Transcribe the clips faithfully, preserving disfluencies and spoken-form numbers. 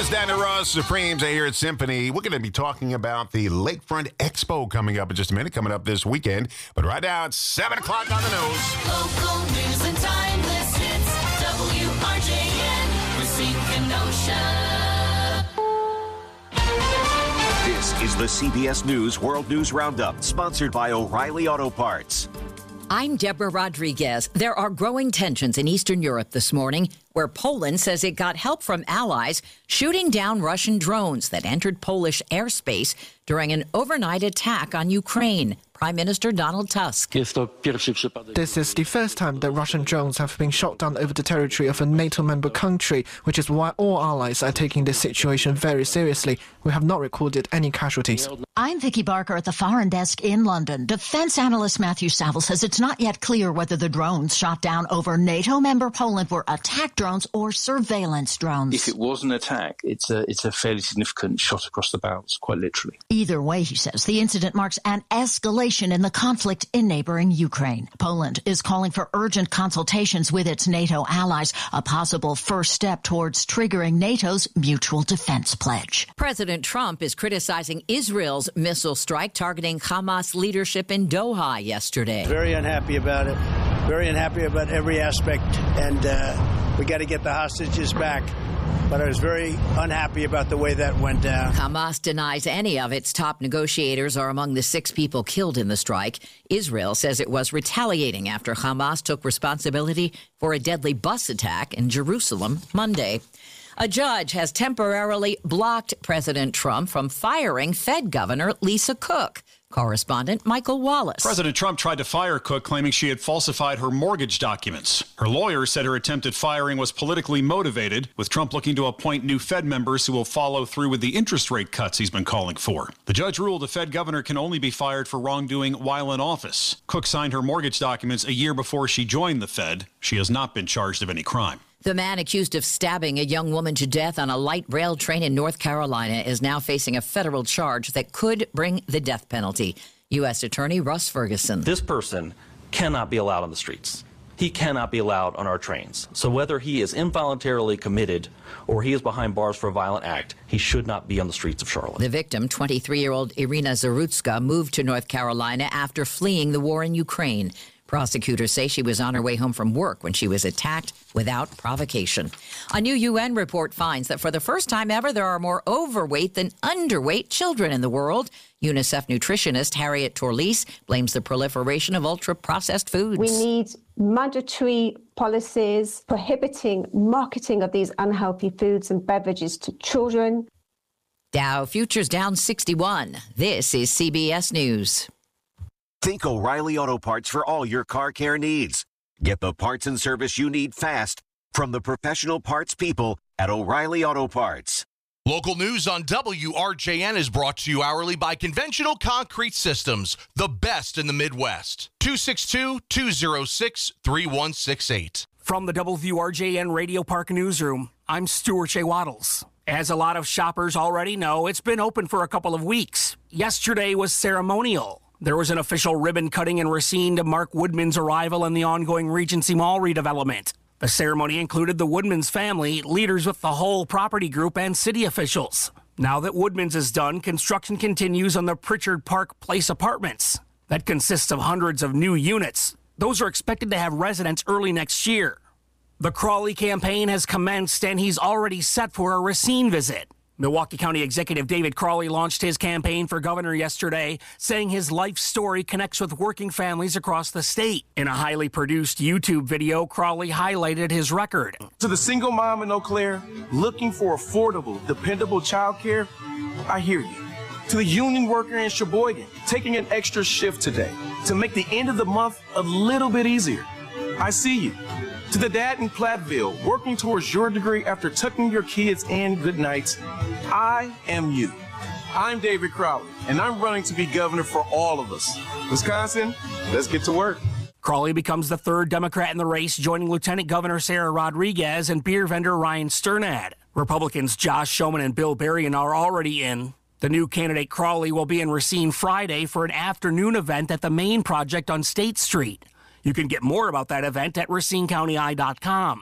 is Dana Ross, Supremes here at Symphony. We're going to be talking about the Lakefront Expo coming up in just a minute, coming up this weekend. But right now, it's seven o'clock on the news. Local news and timeless hits. W R J N, Racine Kenosha. This is the C B S News World News Roundup, sponsored by O'Reilly Auto Parts. I'm Deborah Rodriguez. There are growing tensions in Eastern Europe this morning, where Poland says it got help from allies shooting down Russian drones that entered Polish airspace during an overnight attack on Ukraine. Prime Minister Donald Tusk. This is the first time that Russian drones have been shot down over the territory of a NATO member country, which is why all allies are taking this situation very seriously. We have not recorded any casualties. I'm Vicky Barker at the Foreign Desk in London. Defense analyst Matthew Saville says it's not yet clear whether the drones shot down over NATO member Poland were attack drones or surveillance drones. If it was an attack, it's a, it's a fairly significant shot across the bows, quite literally. Either way, he says, the incident marks an escalation in the conflict in neighboring Ukraine. Poland is calling for urgent consultations with its NATO allies, a possible first step towards triggering NATO's mutual defense pledge. President Trump is criticizing Israel's missile strike targeting Hamas leadership in Doha yesterday. Very unhappy about it. Very unhappy about every aspect. And uh, we got to get the hostages back. But I was very unhappy about the way that went down. Hamas denies any of its top negotiators are among the six people killed in the strike. Israel says it was retaliating after Hamas took responsibility for a deadly bus attack in Jerusalem Monday. A judge has temporarily blocked President Trump from firing Fed Governor Lisa Cook. Correspondent Michael Wallace. President Trump tried to fire Cook, claiming she had falsified her mortgage documents. Her lawyer said her attempted firing was politically motivated, with Trump looking to appoint new Fed members who will follow through with the interest rate cuts he's been calling for. The judge ruled a Fed governor can only be fired for wrongdoing while in office. Cook signed her mortgage documents a year before she joined the Fed. She has not been charged of any crime. The man accused of stabbing a young woman to death on a light rail train in North Carolina is now facing a federal charge that could bring the death penalty. U S Attorney Russ Ferguson. This person cannot be allowed on the streets. He cannot be allowed on our trains. So whether he is involuntarily committed or he is behind bars for a violent act, he should not be on the streets of Charlotte. The victim, twenty-three-year-old Irina Zarutska, moved to North Carolina after fleeing the war in Ukraine. Prosecutors say she was on her way home from work when she was attacked without provocation. A new U N report finds that for the first time ever, there are more overweight than underweight children in the world. UNICEF nutritionist Harriet Torlese blames the proliferation of ultra-processed foods. We need mandatory policies prohibiting marketing of these unhealthy foods and beverages to children. Dow futures down sixty-one. This is C B S News. Think O'Reilly Auto Parts for all your car care needs. Get the parts and service you need fast from the professional parts people at O'Reilly Auto Parts. Local news on W R J N is brought to you hourly by Conventional Concrete Systems, the best in the Midwest. two six two, two oh six, three one six eight. From the W R J N Radio Park Newsroom, I'm Stuart J. Waddles. As a lot of shoppers already know, it's been open for a couple of weeks. Yesterday was ceremonial. There was an official ribbon cutting in Racine to mark Woodman's arrival in the ongoing Regency Mall redevelopment. The ceremony included the Woodman's family, leaders with the whole property group, and city officials. Now that Woodman's is done, construction continues on the Pritchard Park Place apartments. That consists of hundreds of new units. Those are expected to have residents early next year. The Crawley campaign has commenced, and he's already set for a Racine visit. Milwaukee County Executive David Crawley launched his campaign for governor yesterday, saying his life story connects with working families across the state. In a highly produced YouTube video, Crawley highlighted his record. To the single mom in Eau Claire, looking for affordable, dependable childcare, I hear you. To the union worker in Sheboygan, taking an extra shift today to make the end of the month a little bit easier, I see you. To the dad in Platteville, working towards your degree after tucking your kids in good nights, I am you. I'm David Crowley, and I'm running to be governor for all of us. Wisconsin, let's get to work. Crawley becomes the third Democrat in the race, joining Lieutenant Governor Sarah Rodriguez and beer vendor Ryan Sternad. Republicans Josh Schoeman and Bill Berrien are already in. The new candidate Crawley will be in Racine Friday for an afternoon event at the Main Project on State Street. You can get more about that event at Racine County Eye dot com.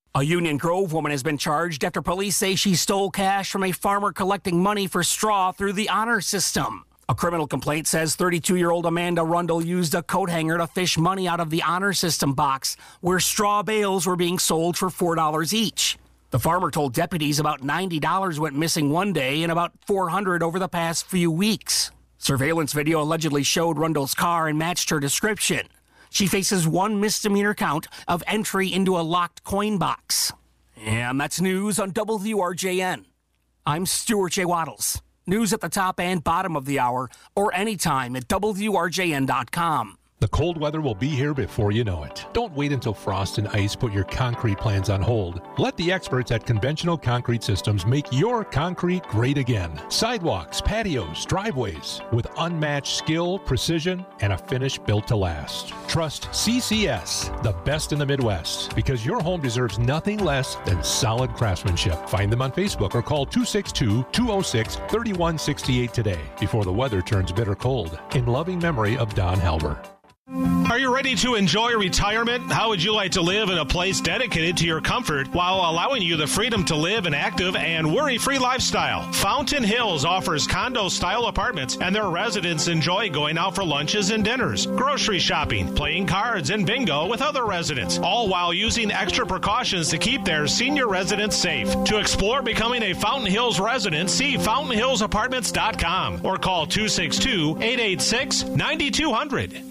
A Union Grove woman has been charged after police say she stole cash from a farmer collecting money for straw through the honor system. A criminal complaint says thirty-two-year-old Amanda Rundle used a coat hanger to fish money out of the honor system box, where straw bales were being sold for four dollars each. The farmer told deputies about ninety dollars went missing one day and about four hundred dollars over the past few weeks. Surveillance video allegedly showed Rundle's car and matched her description. She faces one misdemeanor count of entry into a locked coin box. And that's news on W R J N. I'm Stuart J. Waddles. News at the top and bottom of the hour, or anytime at W R J N dot com. The cold weather will be here before you know it. Don't wait until frost and ice put your concrete plans on hold. Let the experts at Conventional Concrete Systems make your concrete great again. Sidewalks, patios, driveways, with unmatched skill, precision, and a finish built to last. Trust C C S, the best in the Midwest, because your home deserves nothing less than solid craftsmanship. Find them on Facebook or call two six two, two oh six, three one six eight today before the weather turns bitter cold. In loving memory of Don Halber. Are you ready to enjoy retirement? How would you like to live in a place dedicated to your comfort while allowing you the freedom to live an active and worry-free lifestyle? Fountain Hills offers condo-style apartments, and their residents enjoy going out for lunches and dinners, grocery shopping, playing cards, and bingo with other residents, all while using extra precautions to keep their senior residents safe. To explore becoming a Fountain Hills resident, see fountain hills apartments dot com or call two six two, eight eight six, nine two zero zero.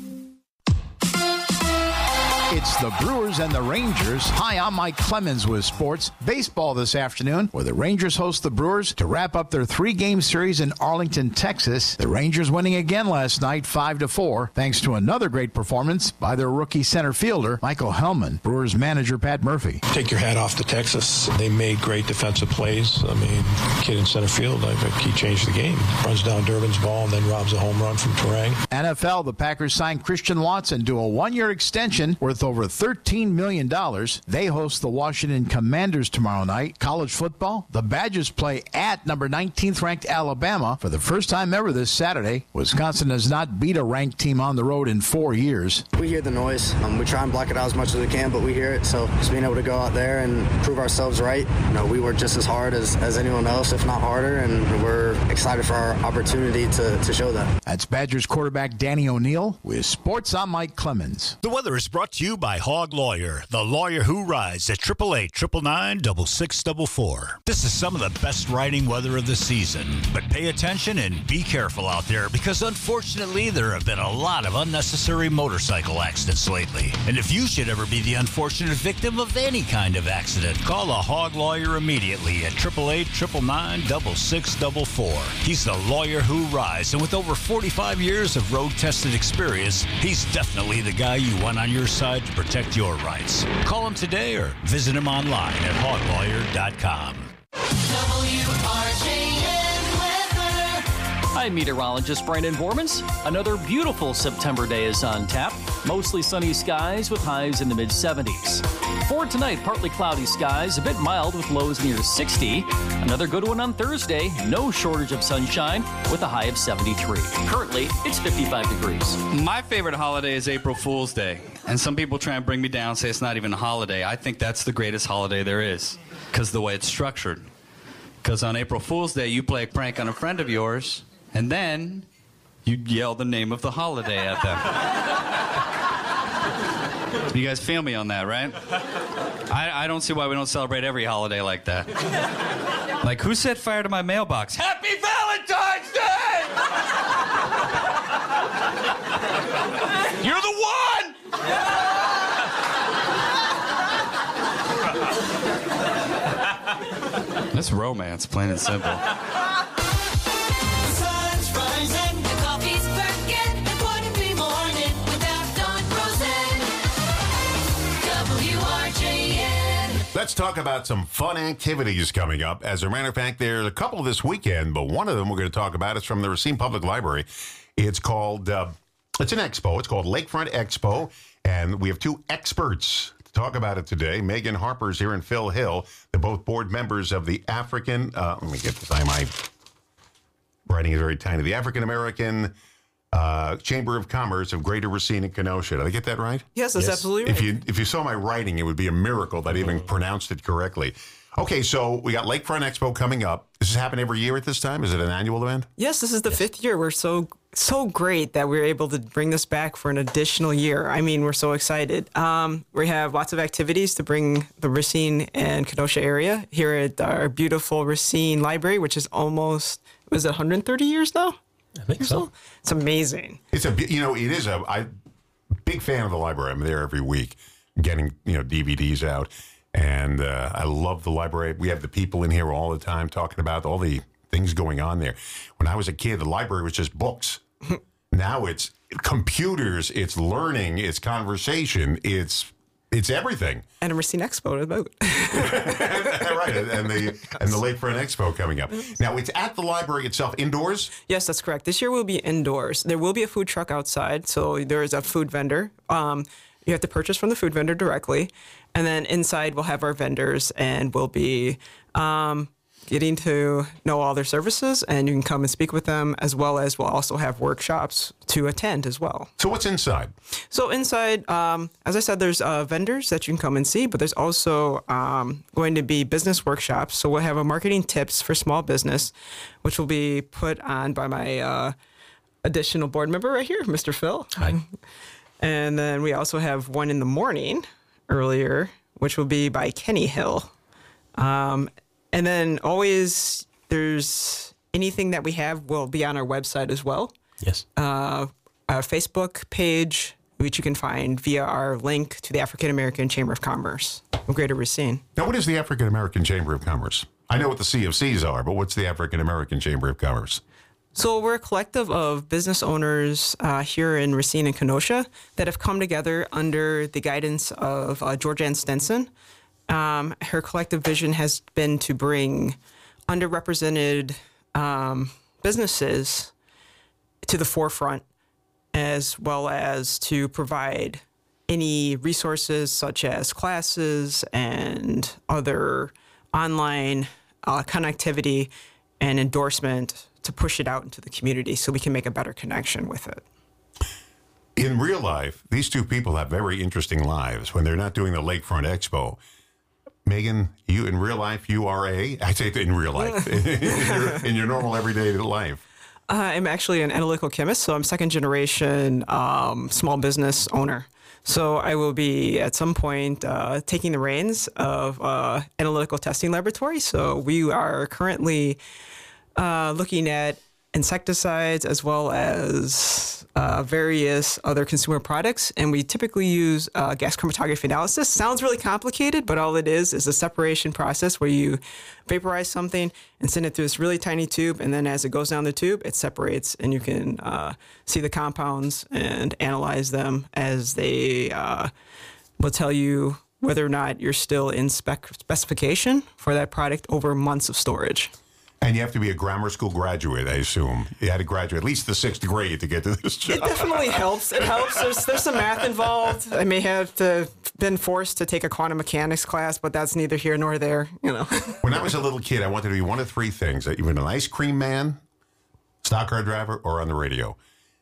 It's the Brewers and the Rangers. Hi, I'm Mike Clemens with sports. Baseball this afternoon, where the Rangers host the Brewers to wrap up their three-game series in Arlington, Texas. The Rangers winning again last night, five to four, thanks to another great performance by their rookie center fielder, Michael Hellman. Brewers manager Pat Murphy. Take your hat off to Texas. They made great defensive plays. I mean, kid in center field, I think he changed the game. Runs down Durbin's ball and then robs a home run from Terang. N F L, the Packers signed Christian Watson to a one-year extension worth over thirteen million dollars. They host the Washington Commanders tomorrow night. College football, the Badgers play at number nineteenth ranked Alabama for the first time ever this Saturday. Wisconsin has not beat a ranked team on the road in four years. We hear the noise. Um, we try and block it out as much as we can, but we hear it. So just being able to go out there and prove ourselves right. You know, we work just as hard as, as anyone else, if not harder, and we're excited for our opportunity to, to show that. That's Badgers quarterback Danny O'Neill with Sports. I'm Mike Clemens. The weather is brought to you by Hog Lawyer, the lawyer who rides at eight eight eight, nine nine nine, six six four four. This is some of the best riding weather of the season, but pay attention and be careful out there because unfortunately there have been a lot of unnecessary motorcycle accidents lately. And if you should ever be the unfortunate victim of any kind of accident, call a Hog Lawyer immediately at eight eight eight, nine nine nine, six six four four. He's the lawyer who rides, and with over forty-five years of road-tested experience, he's definitely the guy you want on your side to protect your rights. Call him today or visit him online at hog lawyer dot com. W R J N weather. I'm meteorologist Brandon Vormans. Another beautiful September day is on tap. Mostly sunny skies with highs in the mid seventies. For tonight, partly cloudy skies, a bit mild with lows near sixty. Another good one on Thursday, no shortage of sunshine with a high of seventy-three. Currently, it's fifty-five degrees. My favorite holiday is April Fool's Day. And some people try and bring me down and say it's not even a holiday. I think that's the greatest holiday there is because the way it's structured. Because on April Fool's Day, you play a prank on a friend of yours, and then you yell the name of the holiday at them. You guys feel me on that, right? I, I don't see why we don't celebrate every holiday like that. Like, who set fire to my mailbox? Happy Valentine's Day! You're the one! That's romance, plain and simple. Let's talk about some fun activities coming up. As a matter of fact, there's a couple this weekend, but one of them we're going to talk about is from the Racine Public Library. It's called, uh, it's an expo. It's called Lakefront Expo, and we have two experts to talk about it today. Megan Harper's here and Phil Hill. They're both board members of the African, uh, let me get this, my writing is very tiny, the African American uh, Chamber of Commerce of Greater Racine and Kenosha. Did I get that right? Yes, that's absolutely If right. you if you saw my writing, it would be a miracle that I even pronounced it correctly. Okay, so we got Lakefront Expo coming up. Does this happen every year at this time? Is it an annual event? Yes, this is the fifth year. We're so so great that we're able to bring this back for an additional year. I mean, we're so excited. Um, we have lots of activities to bring the Racine and Kenosha area here at our beautiful Racine Library, which is almost, was it one hundred thirty years now? I think so. It's amazing. It's a you know it is a I big fan of the library. I'm there every week, getting you know D V Ds out, and uh, I love the library. We have the people in here all the time talking about all the things going on there. When I was a kid, the library was just books. Now it's computers, it's learning, it's conversation, it's it's everything. And a Racine Expo to boot. Right, and the and the Lakefront Expo coming up. Now it's at the library itself, indoors. Yes, that's correct. This year will be indoors. There will be a food truck outside, so there is a food vendor. Um, you have to purchase from the food vendor directly, and then inside we'll have our vendors, and we'll be um, getting to know all their services, and you can come and speak with them, as well as we'll also have workshops to attend as well. So what's inside? So inside, um, as I said, there's uh, vendors that you can come and see, but there's also um, going to be business workshops. So we'll have a marketing tips for small business, which will be put on by my uh, additional board member right here, Mister Phil. Hi. And then we also have one in the morning earlier, which will be by Kenny Hill. Um, and then always there's anything that we have will be on our website as well. Yes. Uh, a Facebook page, which you can find via our link to the African American Chamber of Commerce of Greater Racine. Now, what is the African American Chamber of Commerce? I know what the C F Cs are, but what's the African American Chamber of Commerce? So we're a collective of business owners uh, here in Racine and Kenosha that have come together under the guidance of uh, Georgianne Stenson. Um, her collective vision has been to bring underrepresented um, businesses to the forefront, as well as to provide any resources such as classes and other online uh, connectivity and endorsement to push it out into the community so we can make a better connection with it. In real life, these two people have very interesting lives when they're not doing the Lakefront Expo. Megan, you in real life, you are a, I say in real life, in, your, in your normal everyday life. Uh, I'm actually an analytical chemist, so I'm second generation um, small business owner. So I will be at some point uh, taking the reins of uh, analytical testing laboratory. So we are currently uh, looking at insecticides as well as uh, various other consumer products. And we typically use uh, gas chromatography analysis. Sounds really complicated, but all it is is a separation process where you vaporize something and send it through this really tiny tube. And then as it goes down the tube, it separates and you can uh, see the compounds and analyze them as they uh, will tell you whether or not you're still in spec specification for that product over months of storage. And you have to be a grammar school graduate, I assume. You had to graduate at least the sixth grade to get to this job. It definitely helps. It helps. There's there's some math involved. I may have to, been forced to take a quantum mechanics class, but that's neither here nor there. You know. When I was a little kid, I wanted to be one of three things: even an ice cream man, stock car driver, or on the radio.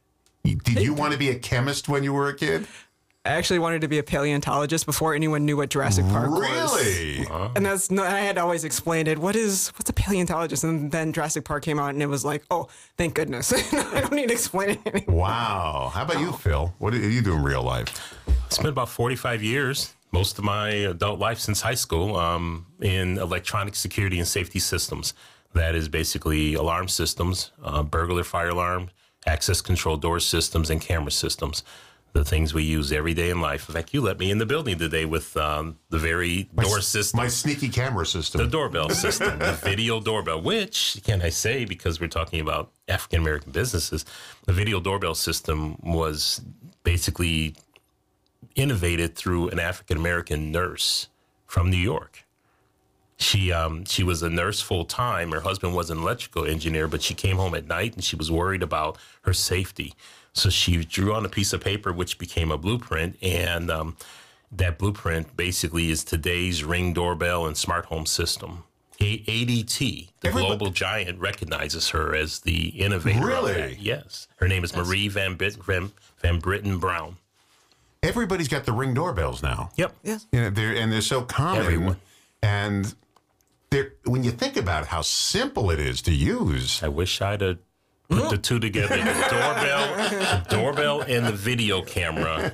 Did you want to be a chemist when you were a kid? I actually wanted to be a paleontologist before anyone knew what Jurassic Park was. Really? And that's no, I had always explained it. What is what's a paleontologist? And then Jurassic Park came out, and it was like, oh, thank goodness. I don't need to explain it anymore. Wow. How about you, Phil? What do you do in real life? I spent about forty-five years, most of my adult life since high school, um, in electronic security and safety systems. That is basically alarm systems, uh, burglar fire alarm, access control door systems, and camera systems. The things we use every day in life. In fact, you let me in the building today with um, the very My door s- system. My sneaky camera system. The doorbell system, the video doorbell, which, can I say, because we're talking about African-American businesses, the video doorbell system was basically innovated through an African-American nurse from New York. She um, she was a nurse full-time. Her husband was an electrical engineer, but she came home at night and she was worried about her safety. So she drew on a piece of paper, which became a blueprint, and um, that blueprint basically is today's Ring doorbell and smart home system. A- ADT, the Everybody- global giant, recognizes her as the innovator. Really? Of that. Yes. Her name is Marie Van, Bit- Van, Van Britten Brown. Everybody's got the Ring doorbells now. Yep. Yes. You know, they're, and they're so common. Everyone. And they're, when you think about how simple it is to use. I wish I'd have put the two together. The doorbell, the doorbell and the video camera.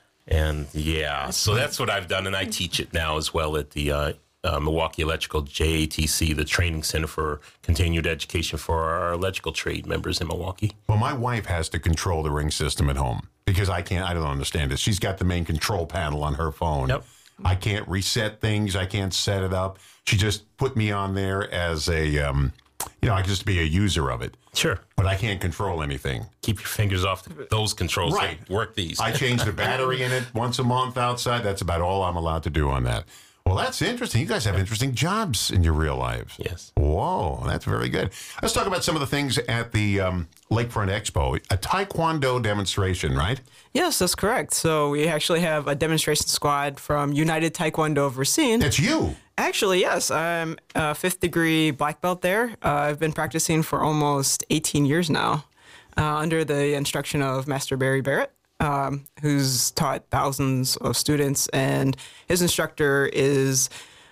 And yeah, so that's what I've done. And I teach it now as well at the uh, uh, Milwaukee Electrical J A T C, the Training Center for Continued Education for our electrical trade members in Milwaukee. Well, my wife has to control the Ring system at home because I can't, I don't understand it. She's got the main control panel on her phone. Yep. I can't reset things. I can't set it up. She just put me on there as a, um, you know, I can just be a user of it. Sure. But I can't control anything. Keep your fingers off those controls. Right. So work these. I change the battery in it once a month outside. That's about all I'm allowed to do on that. Well, that's interesting. You guys have interesting jobs in your real lives. Yes. Whoa, that's very good. Let's talk about some of the things at the um, Lakefront Expo. A Taekwondo demonstration, right? Yes, that's correct. So we actually have a demonstration squad from United Taekwondo of Racine. That's you. Actually, yes. I'm a fifth degree black belt there. Uh, I've been practicing for almost eighteen years now uh, under the instruction of Master Barry Barrett, um, who's taught thousands of students. And his instructor is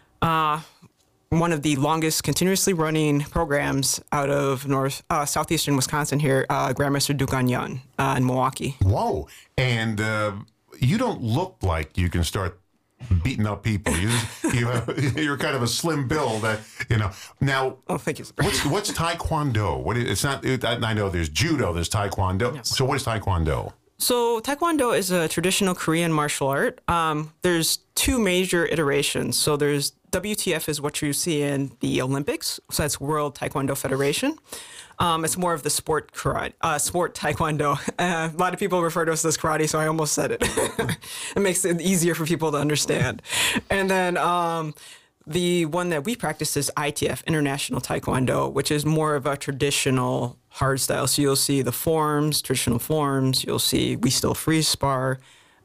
uh, one of the longest continuously running programs out of north uh, southeastern Wisconsin here, uh, Grandmaster Duke Anyan uh, in Milwaukee. Whoa. And uh, you don't look like you can start beating up people. You, you have, you're kind of a slim build, that you know. Now, oh, thank you. What's what's Taekwondo? What is, it's not. It, I know there's judo, there's Taekwondo. Yes. So what is Taekwondo? So Taekwondo is a traditional Korean martial art. Um, there's two major iterations. So there's W T F is what you see in the Olympics. So that's World Taekwondo Federation. Um, it's more of the sport karate, uh, sport taekwondo. Uh, a lot of people refer to us as karate, so I almost said it. It makes it easier for people to understand. And then um, the one that we practice is I T F, International Taekwondo, which is more of a traditional hard style. So you'll see the forms, traditional forms. You'll see we still freeze spar.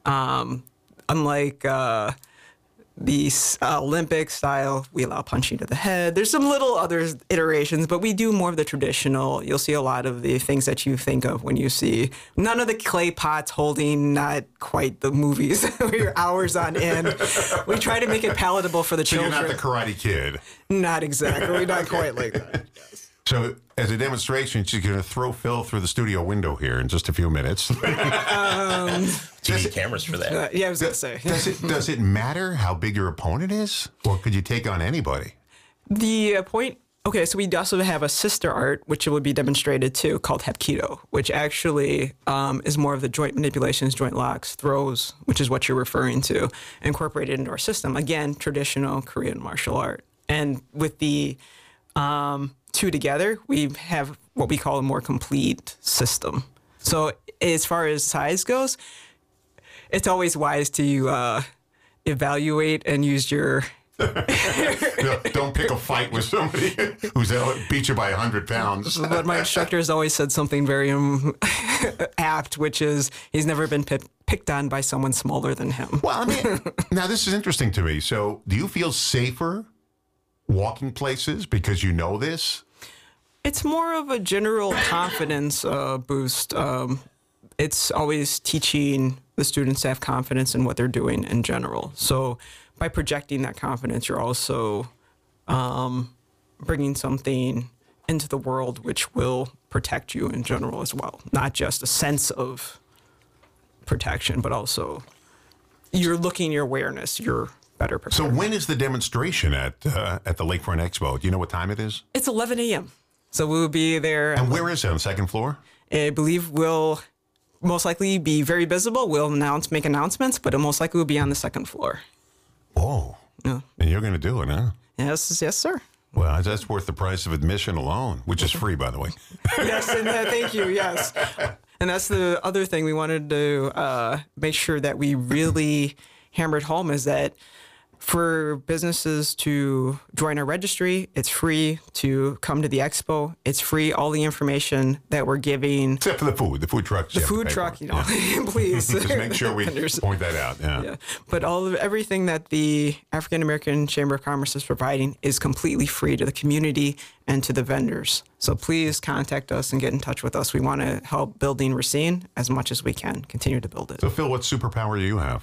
Um, unlike uh, the uh, Olympic style, we allow punching to the head. There's some little other iterations, but we do more of the traditional. You'll see a lot of the things that you think of when you see none of the clay pots holding, not quite the movies where you're hours on end. We try to make it palatable for the So children. you're not the Karate Kid. Not exactly, not quite like that. So as a demonstration, she's going to throw Phil through the studio window here in just a few minutes. Um, T V cameras for that. uh, yeah, I was going to say. Does it does it matter how big your opponent is, or could you take on anybody? The uh, point, okay, so we also have a sister art, which will be demonstrated too, called Hapkido, which actually um, is more of the joint manipulations, joint locks, throws, which is what you're referring to, incorporated into our system. Again, traditional Korean martial art. And with the um, two together, we have what we call a more complete system. So as far as size goes, it's always wise to uh, evaluate and use your... No, don't pick a fight with somebody who's uh, beat you by one hundred pounds. But my instructor has always said something very um, apt, which is he's never been p- picked on by someone smaller than him. Well, I mean, now this is interesting to me. So do you feel safer walking places because you know this? It's more of a general confidence uh, boost. Um, it's always teaching the students to have confidence in what they're doing in general. So by projecting that confidence, you're also um, bringing something into the world which will protect you in general as well. Not just a sense of protection, but also you're looking your awareness. You're better prepared. So when is the demonstration at uh, at the Lakefront Expo? Do you know what time it is? It's eleven a.m. So we will be there. And where is it? On the second floor? I believe we'll most likely be very visible. We'll announce, make announcements, but it most likely will be on the second floor. Whoa. Yeah. And you're going to do it, huh? Yes, yes, sir. Well, that's worth the price of admission alone, which is free, by the way. Yes, and uh, thank you, yes. And that's the other thing we wanted to uh, make sure that we really hammered home is that for businesses to join our registry. It's free to come to the expo. It's free. All the information that we're giving, except for the food, the food truck. the food truck, you know, yeah. please just make sure we point that out. Yeah. yeah. But all of everything that the African American Chamber of Commerce is providing is completely free to the community and to the vendors. So please contact us and get in touch with us. We want to help building Racine as much as we can. Continue to build it. So Phil, what superpower do you have?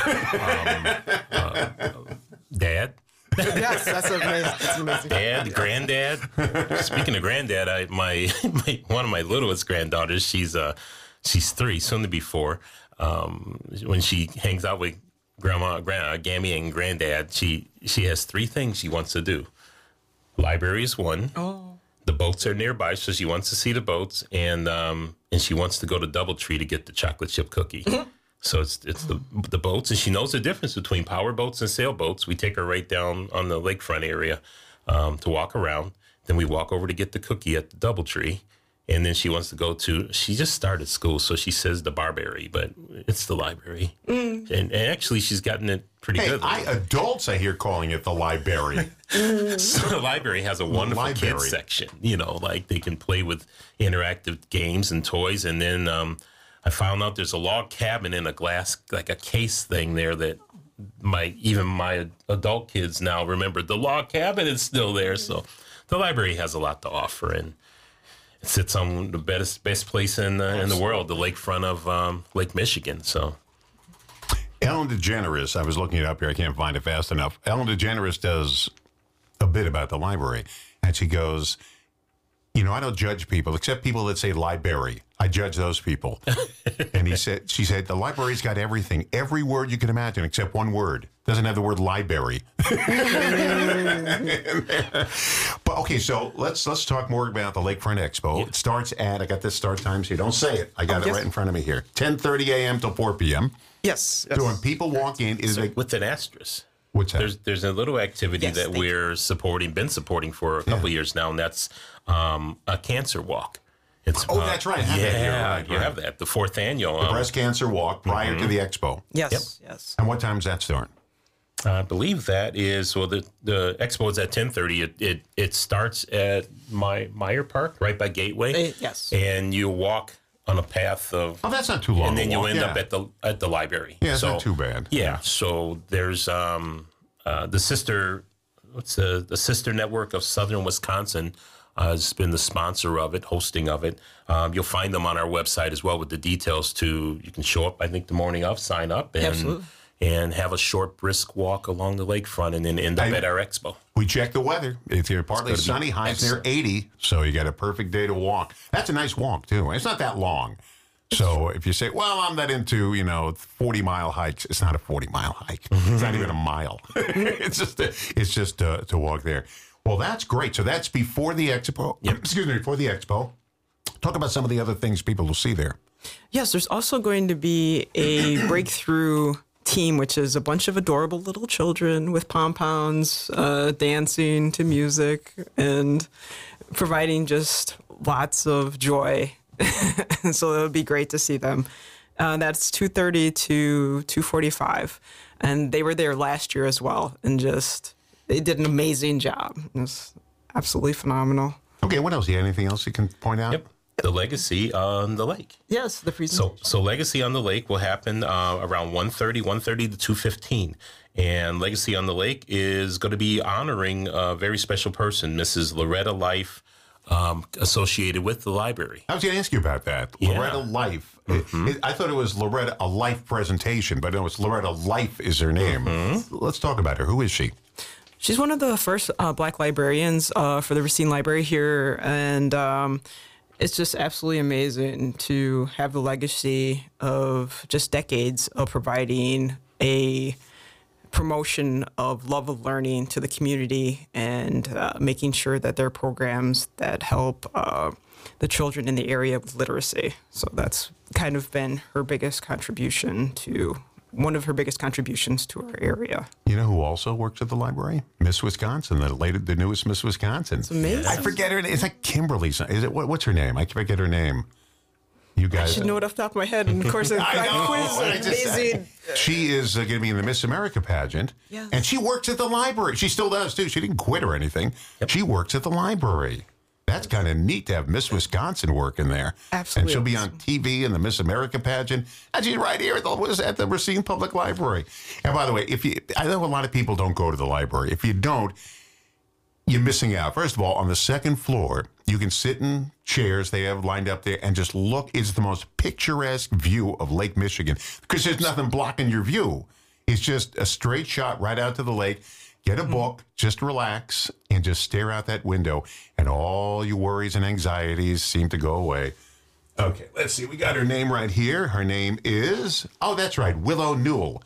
um, uh, Dad. Yes, that's amazing. That's amazing. Dad, granddad. Speaking of granddad, I my, my one of my littlest granddaughters. She's uh she's three, soon to be four. Um, when she hangs out with grandma, grand, Gammy, and granddad, she she has three things she wants to do. Library is one. Oh. The boats are nearby, so she wants to see the boats, and um and she wants to go to DoubleTree to get the chocolate chip cookie. So it's it's the the boats, and she knows the difference between power boats and sailboats. We take her right down on the lakefront area um, to walk around. Then we walk over to get the cookie at the DoubleTree, and then she wants to go to. She just started school, so she says the Barberry, but it's the library. Mm. And, and actually, she's gotten it pretty hey, good. I, adults, I hear calling it the library. So the library has a wonderful library. kids section. You know, like they can play with interactive games and toys, and then. Um, I found out there's a log cabin in a glass, like a case thing there that my even my adult kids now remember. The log cabin is still there. So the library has a lot to offer, and it sits on the best best place in uh, in the world, the lakefront of um, Lake Michigan. So Ellen DeGeneres, I was looking it up here. I can't find it fast enough. Ellen DeGeneres does a bit about the library, and she goes, you know, I don't judge people, except people that say library. I judge those people. And he said, she said, the library's got everything, every word you can imagine, except one word. Doesn't have the word library. But okay, so let's let's talk more about the Lakefront Expo. It starts at, I got this start times here. Don't say it. I got Oh, it yes. right in front of me here. ten thirty a.m. till four p.m. Yes. yes. So when people walk in, is So it with an asterisk. What's that? There's there's a little activity Yes, that thank you. we're supporting, been supporting for a couple years now, and that's um, a cancer walk. It's Oh, that's right. I have yeah, that here. Right, you right. have that. The fourth annual. the um, breast cancer walk prior Mhm. to the expo. Yes. Yes. And what time's that start? I believe that is well. The the expo is at ten thirty. It it it starts at my Meyer Park, right by Gateway. Eh, yes. And you walk on a path of. Oh, that's not too long And a then you walk, end yeah. up at the at the library. Yeah, it's So- not too bad. Yeah. So there's um uh, the sister. What's the the sister network of Southern Wisconsin. Uh, has been the sponsor of it, hosting of it. Um, you'll find them on our website as well with the details. To you can show up, I think, the morning of, sign up, and Absolutely. and have a short, brisk walk along the lakefront, and then end up I- at our expo. We checked the weather. It's here partly It's gonna be sunny, highs near excellent. eighty, so you got a perfect day to walk. That's a nice walk, too. It's not that long. So if you say, well, I'm not into, you know, forty-mile hikes, it's not a forty-mile hike. It's not even a mile. It's just a, it's just uh, to walk there. Well, that's great. So that's before the expo. Excuse me, before the expo. Talk about some of the other things people will see there. Yes, there's also going to be a breakthrough team, which is a bunch of adorable little children with pom-poms, uh, dancing to music and providing just lots of joy. So it'll be great to see them. Uh, that's two thirty to two forty-five. And they were there last year as well. And just, they did an amazing job. It was absolutely phenomenal. Okay, what else? You got anything else you can point out? Yep. The Legacy on the Lake. Yes, the presentation. So, so Legacy on the Lake will happen uh, around one thirty, one thirty to two fifteen. And Legacy on the Lake is going to be honoring a very special person, Missus Loretta Life, um, associated with the library. I was going to ask you about that. Yeah. Loretta Life. Mhm. It- I thought it was Loretta, a life presentation, but no, it's Loretta Life is her name. Mm-hmm. Let's talk about her. Who is she? She's one of the first uh, black librarians uh, for the Racine Library here, and um, it's just absolutely amazing to have the legacy of just decades of providing a promotion of love of learning to the community and uh, making sure that there are programs that help uh, the children in the area with literacy. So that's kind of been her biggest contribution to, one of her biggest contributions to our area. You know who also works at the library? Miss Wisconsin, the latest, the newest Miss Wisconsin. It's amazing. I forget her name. It's like Kimberly. Is it what, what's her name? I forget her name. You I guys should know it off the top of my head. And of course, I, I know. quiz I just- amazing. She is uh, going to be in the Miss America pageant, Yes. and she works at the library. She still does, too. She didn't quit or anything. She works at the library. That's kind of neat to have Miss Wisconsin working there. Absolutely. And she'll be on T V in the Miss America pageant. And she's right here at the, at the Racine Public Library. And by the way, if you, I know a lot of people don't go to the library. If you don't, you're missing out. First of all, on the second floor, you can sit in chairs they have lined up there and just look. It's the most picturesque view of Lake Michigan because there's nothing blocking your view. It's just a straight shot right out to the lake. Get a book, just relax, and just stare out that window, and all your worries and anxieties seem to go away. Okay, let's see. We got her name right here. Her name is, oh, that's right, Willow Newell.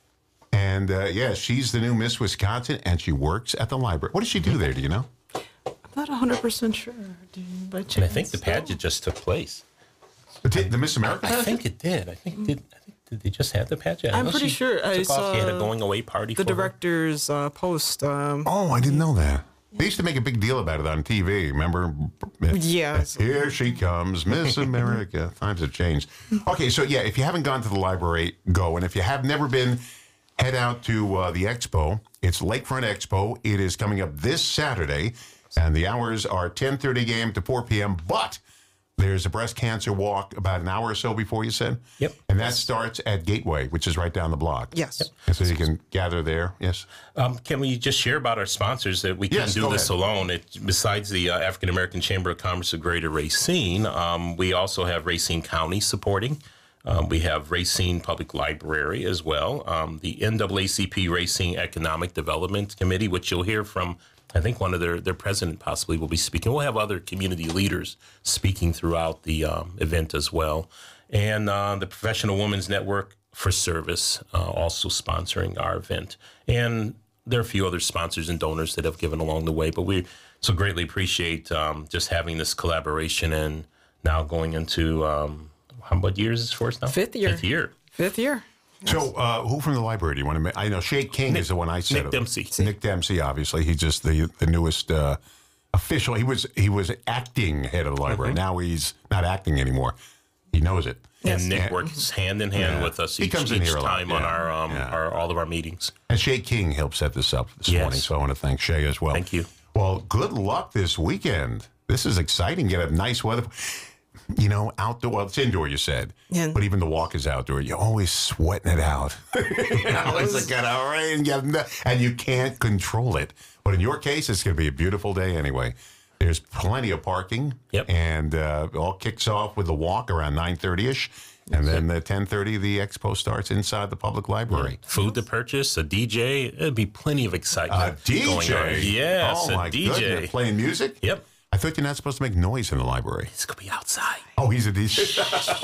And, uh, yeah, she's the new Miss Wisconsin, and she works at the library. What does she do there, do you know? I'm not one hundred percent sure. Do you by And I think chance the pageant just took place. The, the Miss America I think it did. I think it did. I think did they just have the pageant? I I'm know pretty she sure I took off. saw She had a going away party. the for her. director's uh, post. Um, Oh, I didn't know that. They used to make a big deal about it on T V. Remember? Yeah. Here she comes, Miss America. Times have changed. Okay, so yeah, if you haven't gone to the library, go. And if you have never been, head out to uh, the expo. It's Lakefront Expo. It is coming up this Saturday, and the hours are ten thirty a.m. to four p.m. But there's a breast cancer walk about an hour or so before, you said? Yep. And that starts at Gateway, which is right down the block. Yes. Yep. And so you can gather there. Yes. Um, can we just share about our sponsors that we couldn't Yes, do go this ahead. alone? It, besides the uh, African American Chamber of Commerce of Greater Racine, um, we also have Racine County supporting. Um, we have Racine Public Library as well. Um, the N double A C P Racine Economic Development Committee, which you'll hear from, I think one of their, their president possibly will be speaking. We'll have other community leaders speaking throughout the um, event as well. And uh, the Professional Women's Network for Service uh, also sponsoring our event. And there are a few other sponsors and donors that have given along the way, but we so greatly appreciate um, just having this collaboration and now going into, um, how what years is this for us now? Fifth year. Fifth year. Fifth year. So, uh, who from the library do you want to make? I know Shay King Nick- is the one I said. Nick of. Dempsey. Nick Dempsey, obviously, he's just the the newest uh, official. He was he was acting head of the library. Mhm. Now he's not acting anymore. He knows it. And Nick And- works hand in hand Yeah. with us He each, comes in each here a lot, time on yeah. our, um, Yeah. our all of our meetings. And Shay King helped set this up this Yes. morning, so I want to thank Shay as well. Thank you. Well, good luck this weekend. This is exciting. Get a nice weather. You know, outdoor. Well, it's indoor, you said. Yeah. But even the walk is outdoor. You're always sweating it out. you know, it's like, get out rain, get, and you can't control it. But in your case, it's going to be a beautiful day anyway. There's plenty of parking. Yep. And uh, it all kicks off with the walk around nine thirty-ish. And then at ten thirty, the expo starts inside the public library. Food to purchase, a D J. There'd be plenty of excitement A D J? going on. Yes, Oh, a my D J. goodness. Playing music? Yep. I thought you're not supposed to make noise in the library. It's going to be outside. Oh, he's a D J.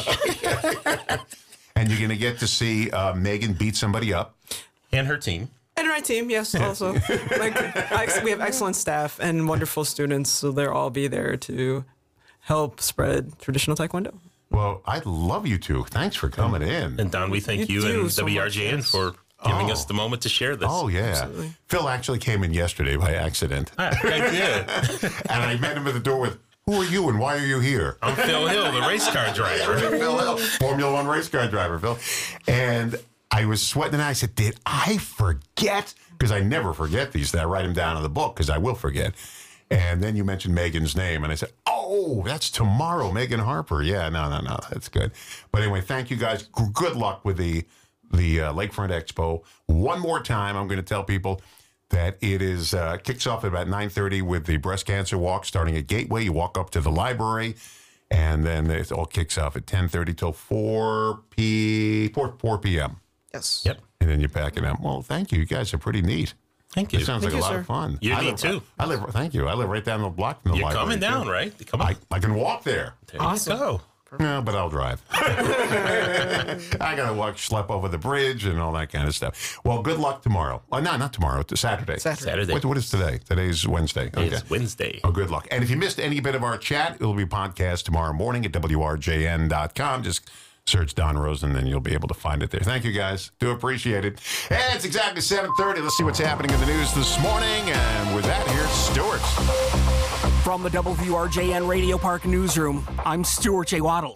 And you're going to get to see uh, Megan beat somebody up. And her team. And my team, yes, also. Like, ex- we have excellent staff and wonderful students, so they'll all be there to help spread traditional Taekwondo. Well, I love you two. Thanks for coming in. And Don, we thank You you, do and so W R J N much, yes. for giving Oh. us the moment to share this. Oh, yeah. Absolutely. Phil actually came in yesterday by accident. I, I did. And I met him at the door with, who are you and why are you here? I'm Phil Hill, the race car driver. Phil Hill, Formula One race car driver, Phil. And I was sweating and I said, did I forget? Because I never forget these. I write them down in the book because I will forget. And then you mentioned Megan's name, and I said, oh, that's tomorrow, Megan Harper. Yeah, no, no, no, that's good. But anyway, thank you guys. G- Good luck with the the uh, Lakefront Expo. One more time, I'm going to tell people that it is uh, kicks off at about nine thirty with the breast cancer walk starting at Gateway. You walk up to the library, and then it all kicks off at ten thirty till four p.m. Yes. Yep. And then you pack it up. Well, thank you. You guys are pretty neat. Thank you. It sounds Thank like you, a lot sir. of fun. You're I neat, live, too. I live. Thank you. I live right down the block from the You're library. coming down, too. right? Come on. I, I can walk there. There Awesome. you go. No, but I'll drive. I got to walk, schlep over the bridge and all that kind of stuff. Well, good luck tomorrow. Oh, no, not tomorrow. It's Saturday. Saturday. Saturday. What, what is today? Today's Wednesday. Okay. It's Wednesday. Oh, good luck. And if you missed any bit of our chat, it'll be podcast tomorrow morning at W R J N dot com. Just search Don Rosen, and you'll be able to find it there. Thank you, guys. Do appreciate it. And it's exactly seven thirty. Let's see what's happening in the news this morning. And with that, here's Stuart. From the W R J N Radio Park Newsroom, I'm Stuart J. Waddles.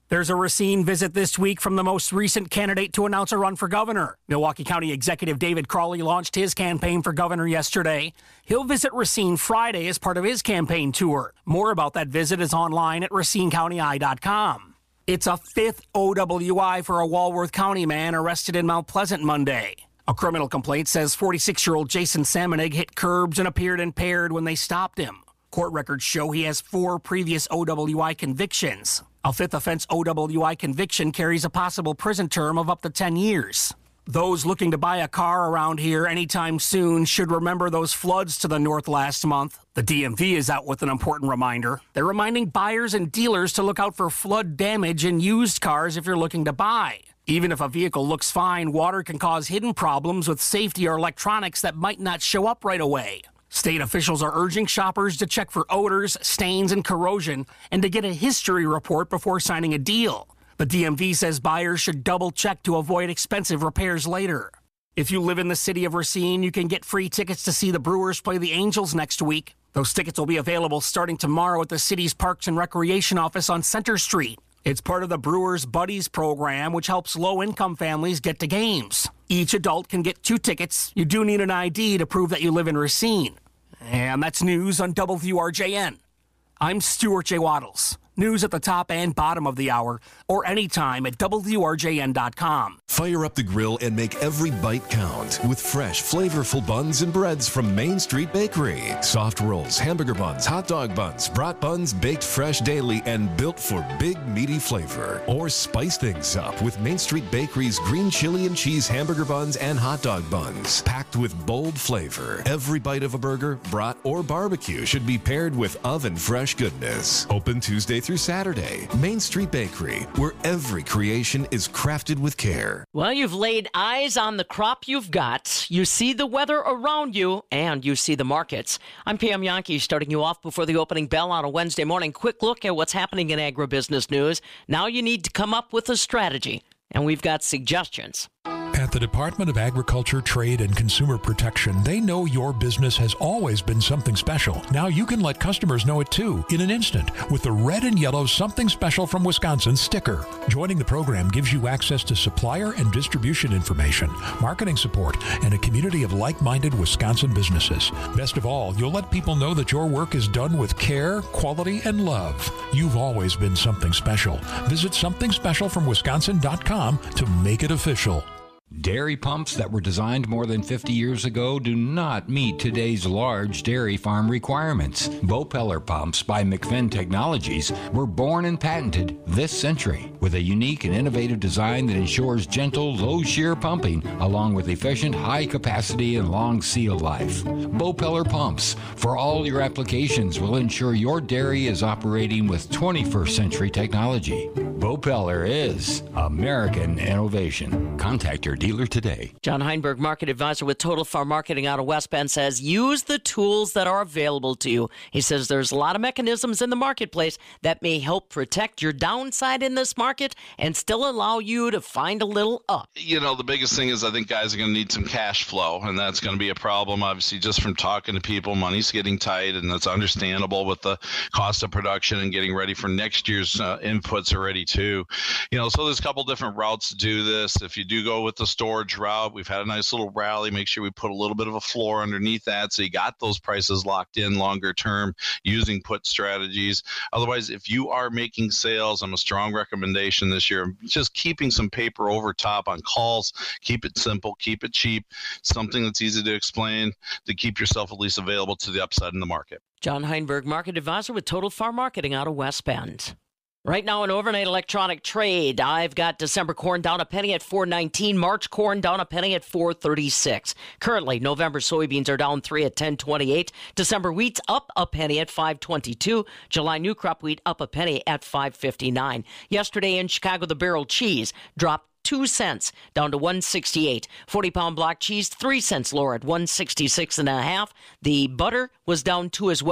There's a Racine visit this week from the most recent candidate to announce a run for governor. Milwaukee County Executive David Crawley launched his campaign for governor yesterday. He'll visit Racine Friday as part of his campaign tour. More about that visit is online at racine county eye dot com. It's a fifth O W I for a Walworth County man arrested in Mount Pleasant Monday. A criminal complaint says forty-six-year-old Jason Salmonig hit curbs and appeared impaired when they stopped him. Court records show he has four previous O W I convictions. A fifth offense O W I conviction carries a possible prison term of up to ten years. Those looking to buy a car around here anytime soon should remember those floods to the north last month. The D M V is out with an important reminder. They're reminding buyers and dealers to look out for flood damage in used cars if you're looking to buy. Even if a vehicle looks fine, water can cause hidden problems with safety or electronics that might not show up right away. State officials are urging shoppers to check for odors, stains, and corrosion, and to get a history report before signing a deal. The D M V says buyers should double check to avoid expensive repairs later. If you live in the city of Racine, you can get free tickets to see the Brewers play the Angels next week. Those tickets will be available starting tomorrow at the city's Parks and Recreation office on Center Street. It's part of the Brewers Buddies program, which helps low-income families get to games. Each adult can get two tickets. You do need an I D to prove that you live in Racine. And that's news on W R J N. I'm Stuart J. Waddles. News at the top and bottom of the hour, or anytime at W R J N dot com. Fire up the grill and make every bite count with fresh, flavorful buns and breads from Main Street Bakery. Soft rolls, hamburger buns, hot dog buns, brat buns baked fresh daily and built for big, meaty flavor. Or spice things up with Main Street Bakery's green chili and cheese hamburger buns and hot dog buns, packed with bold flavor. Every bite of a burger, brat, or barbecue should be paired with oven fresh goodness. Open Tuesday through Saturday. Main Street Bakery, where every creation is crafted with care. Well, you've laid eyes on the crop you've got. You see the weather around you, and you see the markets. I'm Pam Yankee, starting you off before the opening bell on a Wednesday morning. Quick look at what's happening in agribusiness news. Now you need to come up with a strategy, and we've got suggestions. At the Department of Agriculture, Trade, and Consumer Protection, they know your business has always been something special. Now you can let customers know it too, in an instant, with the red and yellow Something Special from Wisconsin sticker. Joining the program gives you access to supplier and distribution information, marketing support, and a community of like-minded Wisconsin businesses. Best of all, you'll let people know that your work is done with care, quality, and love. You've always been something special. Visit something special from wisconsin dot com to make it official. Dairy pumps that were designed more than fifty years ago do not meet today's large dairy farm requirements. Bopeller pumps by McFinn Technologies were born and patented this century with a unique and innovative design that ensures gentle, low-shear pumping along with efficient, high-capacity and long seal life. Bopeller pumps for all your applications will ensure your dairy is operating with twenty-first century technology. Bopeller is American innovation. Contact your dealer today. John Heinberg, market advisor with Total Farm Marketing out of West Bend, says use the tools that are available to you. He says there's a lot of mechanisms in the marketplace that may help protect your downside in this market and still allow you to find a little up. You know, the biggest thing is I think guys are going to need some cash flow, and that's going to be a problem. Obviously, just from talking to people, money's getting tight, and that's understandable with the cost of production and getting ready for next year's uh, inputs already too. You know, so there's a couple different routes to do this. If you do go with the storage route, we've had a nice little rally. Make sure we put a little bit of a floor underneath that so you got those prices locked in longer term using put strategies. Otherwise, if you are making sales, I'm a strong recommendation this year, just keeping some paper over top on calls. Keep it simple, keep it cheap, something that's easy to explain to keep yourself at least available to the upside in the market. John Heinberg, market advisor with Total Farm Marketing out of West Bend. Right now, an overnight electronic trade. I've got December corn down a penny at four nineteen. March corn down a penny at four thirty-six. Currently, November soybeans are down three at ten twenty-eight. December wheat's up a penny at five twenty-two. July new crop wheat up a penny at five fifty-nine. Yesterday in Chicago, the barrel cheese dropped two cents down to one sixty-eight. forty pound block cheese, three cents lower at one sixty-six and a half. The butter was down two as well,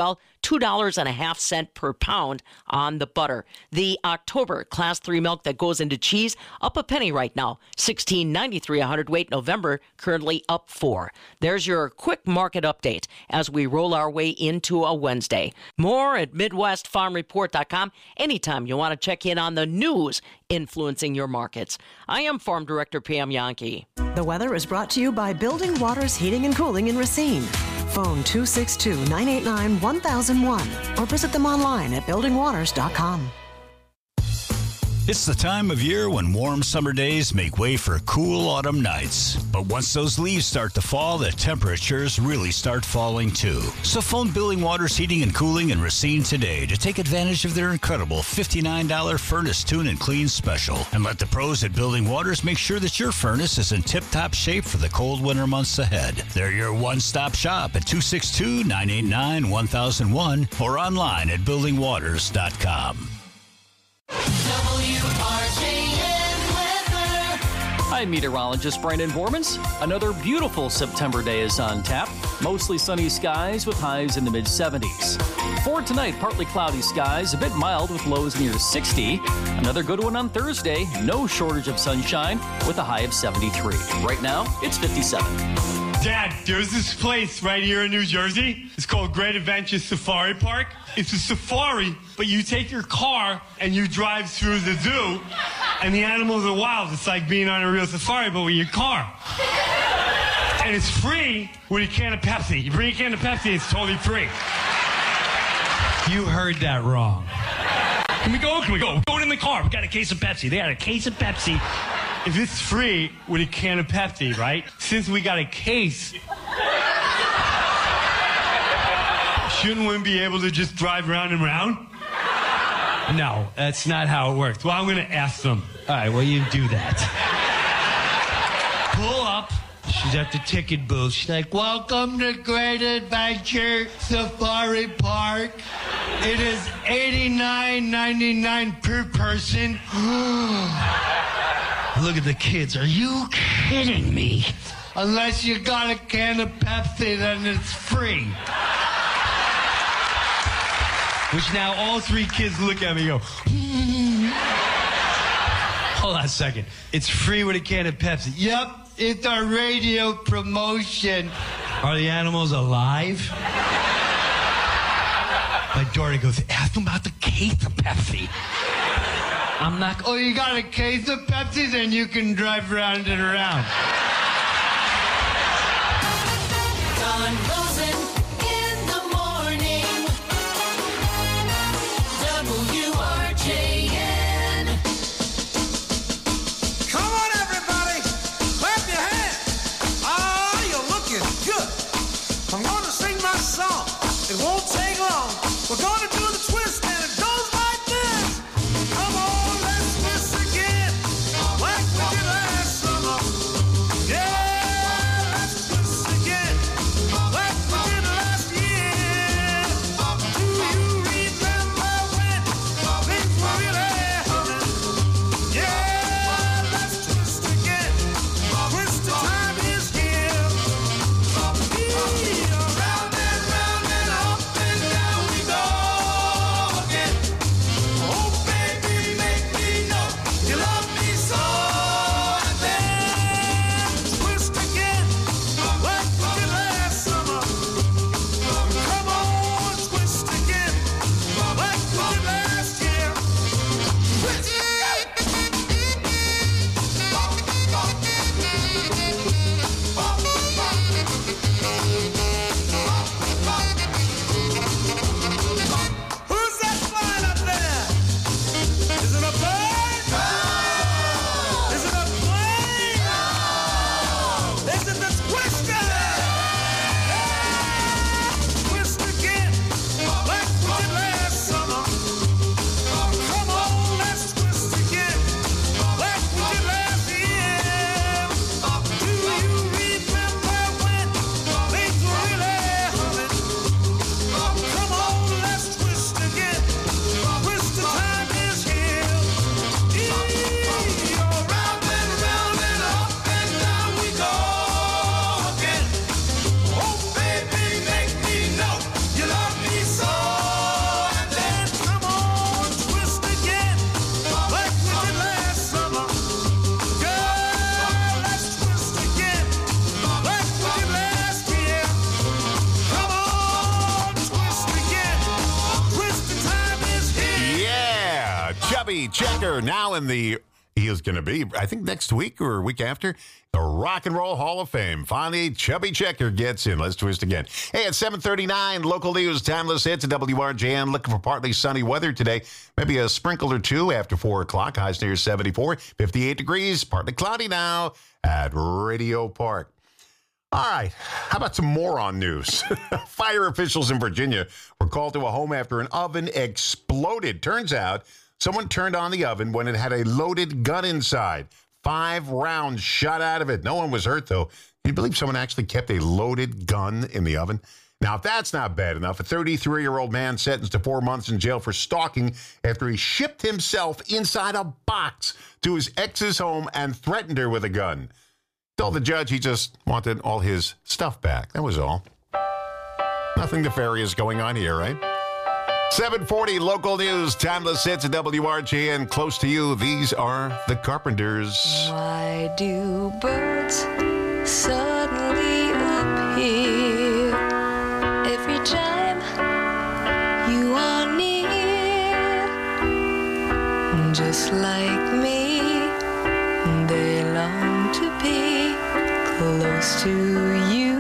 two dollars and a half cent per pound on the butter. The October Class three milk that goes into cheese, up a penny right now, sixteen ninety-three a hundredweight. November, currently up four. There's your quick market update as we roll our way into a Wednesday. More at Midwest Farm Report dot com anytime you want to check in on the news influencing your markets. I am Farm Director Pam Yankee. The weather is brought to you by Building Waters Heating and Cooling in Racine. Phone two six two, nine eight nine, one thousand one or visit them online at building waters dot com. It's the time of year when warm summer days make way for cool autumn nights. But once those leaves start to fall, the temperatures really start falling too. So phone Building Waters Heating and Cooling in Racine today to take advantage of their incredible fifty-nine dollars furnace tune and clean special. And let the pros at Building Waters make sure that your furnace is in tip-top shape for the cold winter months ahead. They're your one-stop shop at two six two, nine eight nine, one thousand one or online at building waters dot com. W R J N weather. I'm meteorologist Brandon Bormans. Another beautiful September day is on tap. Mostly sunny skies with highs in the mid seventies. For tonight, partly cloudy skies, a bit mild with lows near sixty. Another good one on Thursday, no shortage of sunshine with a high of seventy-three. Right now, it's fifty-seven. Dad, there's this place right here in New Jersey. It's called Great Adventures Safari Park. It's a safari, but you take your car and you drive through the zoo, and the animals are wild. It's like being on a real safari, but with your car. And it's free with a can of Pepsi. You bring a can of Pepsi, it's totally free. You heard that wrong. Can we go? Can we go? We're going in the car. We got a case of Pepsi. They got a case of Pepsi. If it's free with a can of Pepsi, right? Since we got a case, shouldn't we be able to just drive round and round? No, that's not how it works. Well, I'm going to ask them. All right, well, you do that. Pull up. She's at the ticket booth. She's like, welcome to Great Adventure Safari Park. It is eighty-nine ninety-nine per person. Look at the kids. Are you kidding me? Unless you got a can of Pepsi, then it's free. Which now all three kids look at me and go, hmm. Hold on a second. It's free with a can of Pepsi. Yep, it's our radio promotion. Are the animals alive? My daughter goes, ask them about the case of Pepsi. I'm not, oh, you got a case of Pepsi? Then you can drive round and around. Don Rosen in the morning. W R J N. Come on, everybody. Clap your hands. Ah, you're looking good. I'm going to sing my song. It won't take long. We're going to do the twist, and it goes like this. Come on, let's twist again. Like we did last summer. Yeah, let's twist again. Like we did last year. Do you remember when things were really humming? Yeah, let's twist again. Twist the time is here. Be around and round Chubby Checker now in the, he is going to be, I think next week or a week after, the Rock and Roll Hall of Fame. Finally, Chubby Checker gets in. Let's twist again. Hey, it's seven thirty-nine, local news, timeless hits at W R J N. Looking for partly sunny weather today. Maybe a sprinkle or two after four o'clock. Highs near seventy-four, fifty-eight degrees, partly cloudy now at Radio Park. All right, how about some moron news? Fire officials in Virginia were called to a home after an oven exploded. Turns out someone turned on the oven when it had a loaded gun inside. Five rounds shot out of it. No one was hurt, though. Can you believe someone actually kept a loaded gun in the oven? Now, if that's not bad enough, a thirty-three-year-old man sentenced to four months in jail for stalking after he shipped himself inside a box to his ex's home and threatened her with a gun. Told the judge he just wanted all his stuff back. That was all. Nothing nefarious going on here, right? seven forty, local news, timeless hits at W R J N. Close to you, these are the Carpenters. Why do birds suddenly appear every time you are near? Just like me, they long to be close to you.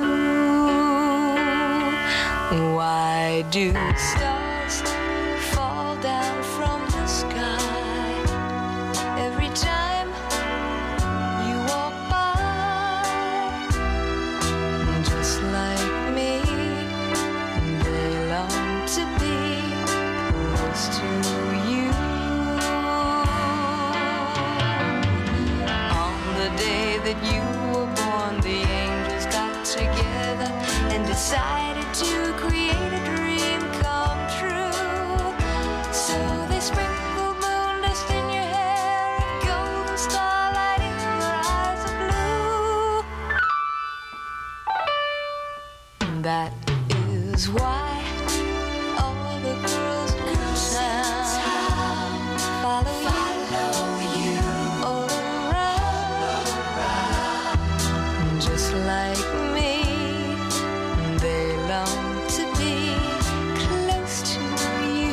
Why do stars fall down from the sky every time you walk by? Just like me, they long to be close to you. On the day that you were born, the angels got together and decided to create a dream come true. So they sprinkled moon dust in your hair and golden starlight in your eyes of blue. That is why all the girls in town follow you all around. Just like me, they long to be close to you.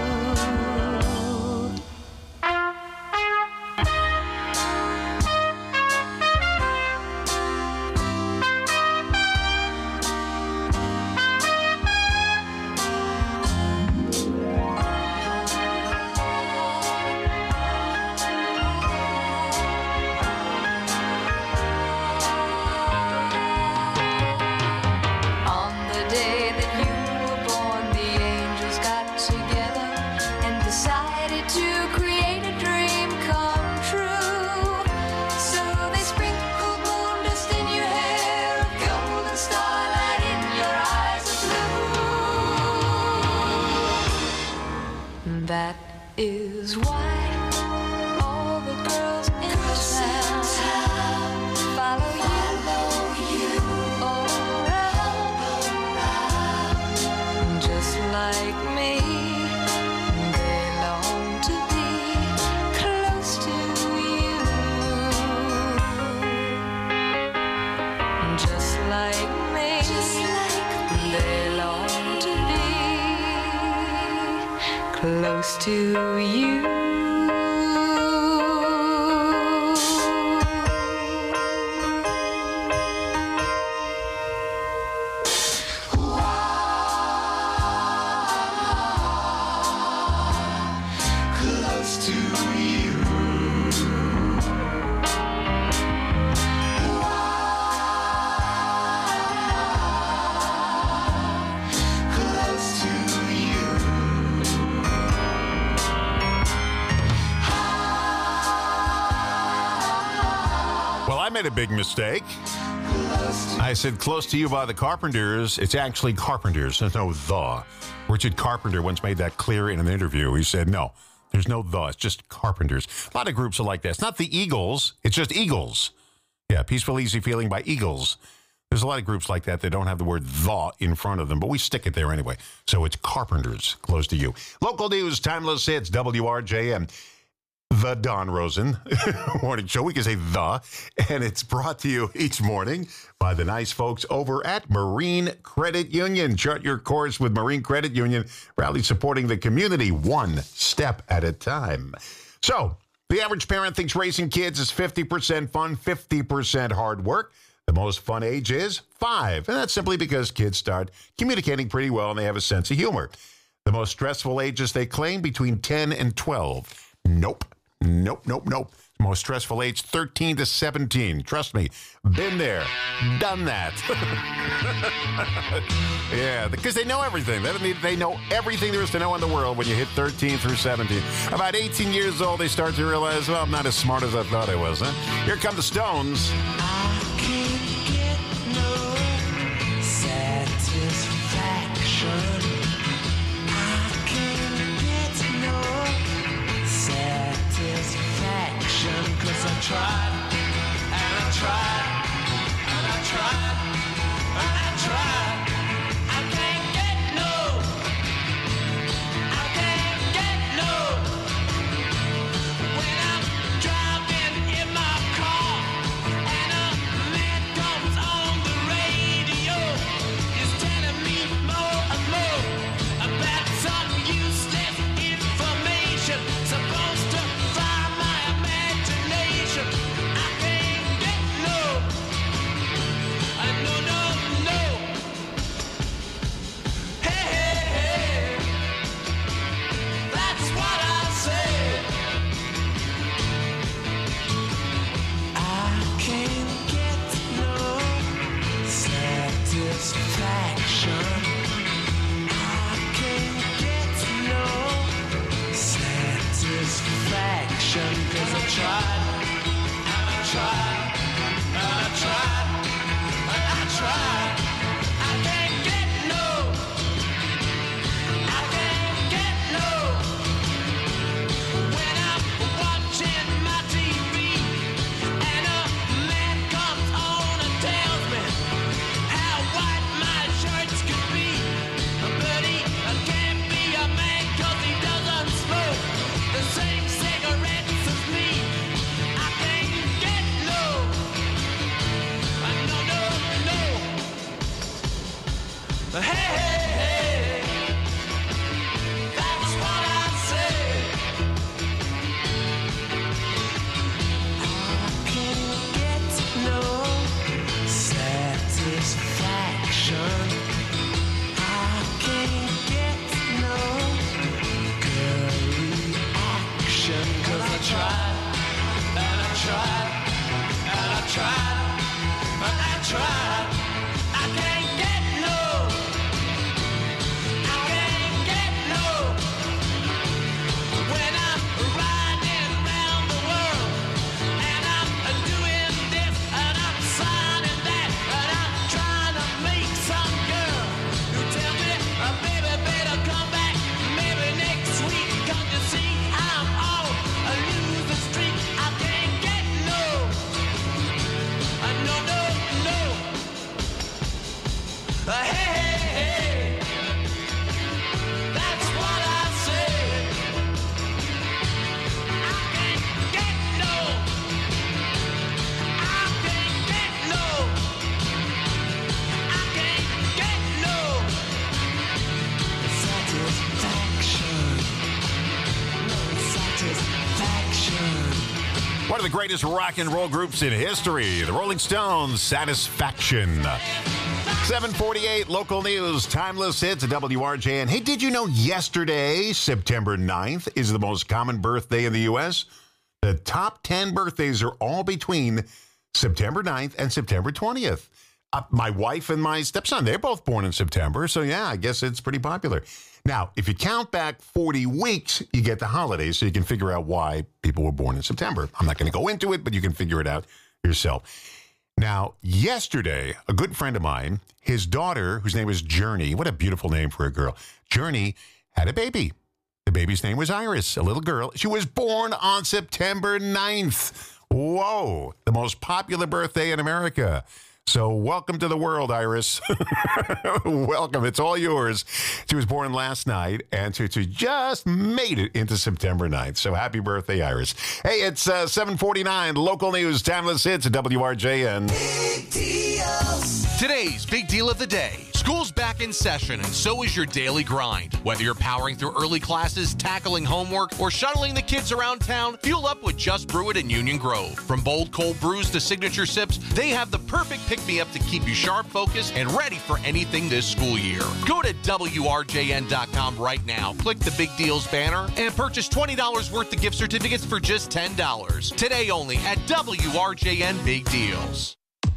On the day that you were born, the angels got together and decided to create a dream come true. So they sprinkled moon dust in your hair, a golden starlight in your eyes of blue. That is why all the girls in town follow you all around. Just like me, they long to be close to you. Just like me, they long to be close to you. Close to you. Close to you. Well, I made a big mistake. I said close to you by the Carpenters. It's actually Carpenters. There's no the. Richard Carpenter once made that clear in an interview. He said, no, there's no the. It's just Carpenters. A lot of groups are like that. It's not the Eagles. It's just Eagles. Yeah, Peaceful, Easy Feeling by Eagles. There's a lot of groups like that that don't have the word the in front of them, but we stick it there anyway. So it's Carpenters, close to you. Local news, timeless hits, W R J M. The Don Rosen Morning Show. We can say the, and it's brought to you each morning by the nice folks over at Marine Credit Union. Chart your course with Marine Credit Union, proudly supporting the community one step at a time. So, the average parent thinks raising kids is fifty percent fun, fifty percent hard work. The most fun age is five, and that's simply because kids start communicating pretty well and they have a sense of humor. The most stressful ages, they claim, between ten and twelve. Nope. Nope, nope, nope. Most stressful age, thirteen to seventeen. Trust me, been there, done that. Yeah, because they know everything. They, they know everything there is to know in the world when you hit thirteen through seventeen. About eighteen years old, they start to realize, well, I'm not as smart as I thought I was. Huh? Here come the Stones. I can't get no satisfaction. I can't get no satisfaction. Cause I tried, and I tried, and I tried, and I tried. I can't get no, I can't get no. When I'm driving in my car and a man comes on the radio, he's telling me more and more about some useless information supposed to fire my imagination. I can't get no, I no, no, no. Hey, hey, hey, that's what I said. I can't get no satisfaction. I can't get no satisfaction. Cause I tried, and I tried, and I tried, and I tried. I can't get no, I can't get no. When I'm watching my T V and a man comes on and tells me how white my shirts could be, but he can't be a man cause he doesn't smoke the same cigarettes as me. I can't get no, I no, no, no. Hey, hey, hey, that's what I said. I can't get no satisfaction. I can't get no girl reaction. Cause I tried, and I tried, and I tried, and I tried. I can't get no, I can't get no. When I'm riding round the world and I'm doing this and I'm signing that and I'm trying to make some girl who tell me, uh, baby, better come back maybe next week. Cause you see I'm on a losing streak. I can't get no, uh, no, no, no. Uh, hey, hey, hey, that's what I said. I can't get no, I can't get no, I can't get no satisfaction, no satisfaction. One of the greatest rock and roll groups in history, the Rolling Stones, Satisfaction. seven forty-eight, local news, timeless hits at W R J N. Hey, did you know yesterday, September ninth, is the most common birthday in the U S? The top ten birthdays are all between September ninth and September twentieth. Uh, my wife and my stepson, they're both born in September, so yeah, I guess it's pretty popular. Now, if you count back forty weeks, you get the holidays, so you can figure out why people were born in September. I'm not going to go into it, but you can figure it out yourself. Now, yesterday, a good friend of mine, his daughter, whose name was Journey, what a beautiful name for a girl, Journey had a baby. The baby's name was Iris, a little girl. She was born on September ninth. Whoa, the most popular birthday in America. So welcome to the world, Iris. Welcome. It's all yours. She was born last night, and she, she just made it into September ninth. So happy birthday, Iris. Hey, it's uh, seven forty-nine. Local news. Timeless hits at W R J N. Big deals. Today's big deal of the day. School's back in session, and so is your daily grind. Whether you're powering through early classes, tackling homework, or shuttling the kids around town, fuel up with Just Brew It in Union Grove. From bold cold brews to signature sips, they have the perfect pick-me-up to keep you sharp, focused, and ready for anything this school year. Go to W R J N dot com right now, click the Big Deals banner, and purchase twenty dollars worth of gift certificates for just ten dollars. Today only at W R J N Big Deals.